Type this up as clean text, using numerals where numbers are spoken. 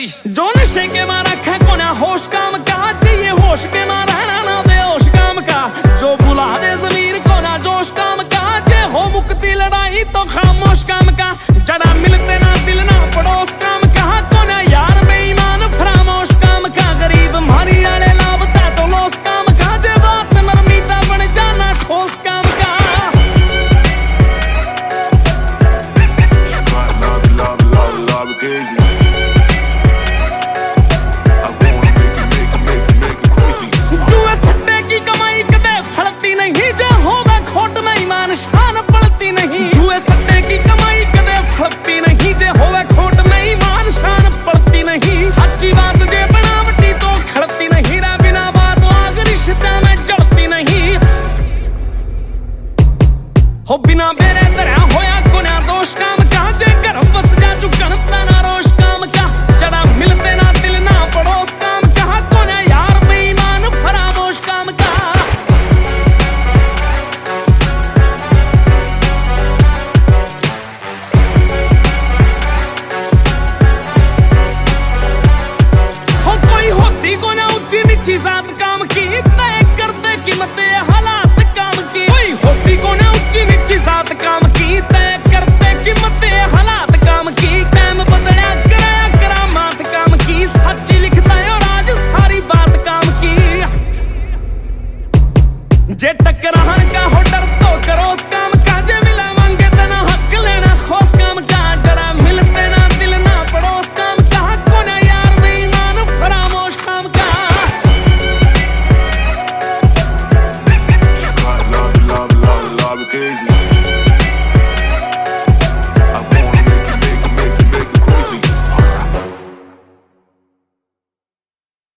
सी जो नशे के मां रखे को ना होश काम का, चाहिए होश के मां रहना ना बेहोश काम का, जो बुला दे जमीर को ना जोश काम का, जे हो मुक्ति लड़ाई तो खामोश काम का, जड़ा मिलते ना दिल ना पड़ोस काम का, को ना यार बेईमान फरामोश काम का, गरीब मारी आले लाभता तो लोस काम का, जे बात नरमीता बन जाना ठोस काम का। जुए सट्टे की कमाई कदे फलती नहीं, जे होवे खोट में ईमान शान पलती नहीं, जुए सट्टे की कमाई कदे फलती नहीं, जे होवे खोट में ईमान शान पलती नहीं, सच्ची बात जे बनावटी तो खड़ती नहीं, रा बिना बात आग रिश्ते में जड़ती नहीं, हो बिना बेरे तरह होया कोना दोष काम का, जे घर बस जा चुकन तना रोश काम का, जड़ा मिलते ना दिल ना पड़ोस काम का, कोना यार बेईमान फरामोश काम का। हो कोई होती कोना ऊंची नीची जात काम की, तय करते कीमते हालात काम की, कोई होती कोना ऊंची नीची जात काम की, तय करते कीमते हालात काम की, टाइम बदला कराया करामात काम की, सच्ची लिखता है और आज सारी बात काम की, जे टकराहन का हो डर तो करो